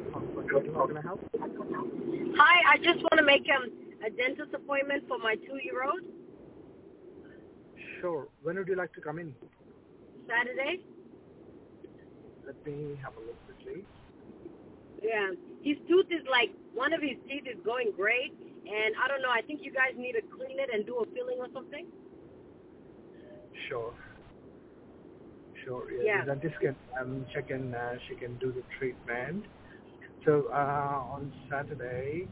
How can I help? Hi, I just want to make a dentist appointment for my 2-year-old. Sure. When would you like to come in? Saturday. Let me have a look quickly. Yeah, his tooth is like, one of his teeth is going great, and I don't know, I think you guys need to clean it and do a filling or something. Sure. Sure. Yeah. The dentist can check in. She can do the treatment. So on Saturday.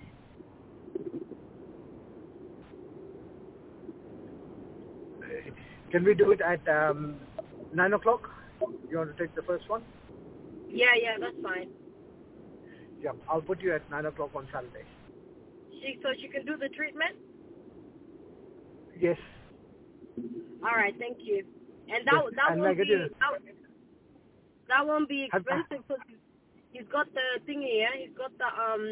Can we do it at 9 o'clock? You want to take the first one? Yeah, that's fine. Yeah, I'll put you at 9 o'clock on Saturday. So she can do the treatment? Yes. All right, thank you. And Yes. that won't be expensive because he's got the thingy, yeah? He's got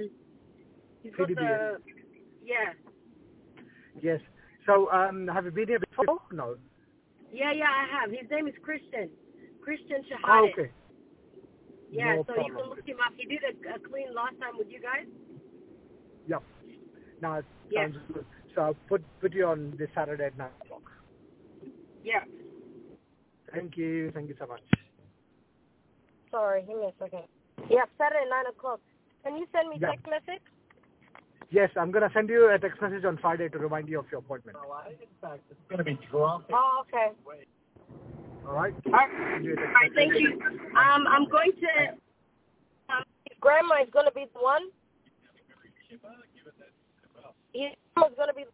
CDBS. yeah. Yes. So have you been here before? No. Yeah, I have. His name is Christian Shahade. Oh, okay. Yeah, No so problem. you can look him up. He did a clean last time with you guys. Yep. Now it sounds good. So I'll put you on this Saturday at 9 o'clock. Yeah. Thank you. Thank you so much. Sorry, give me a second. Yeah, Saturday 9 o'clock. Can you send me text message? Yes, I'm going to send you a text message on Friday to remind you of your appointment. In fact, it's going to be dropping. Oh, okay. All right? All right, thank you. I'm going to... Grandma is going to be the one. His grandma's going to be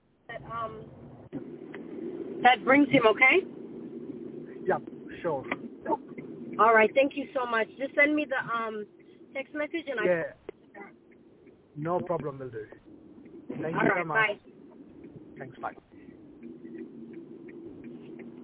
that brings him, okay? Yeah, sure. All right, thank you so much. Just send me the text message and Yeah. No problem, will do. Thank you All right, very much. bye. Thanks, bye.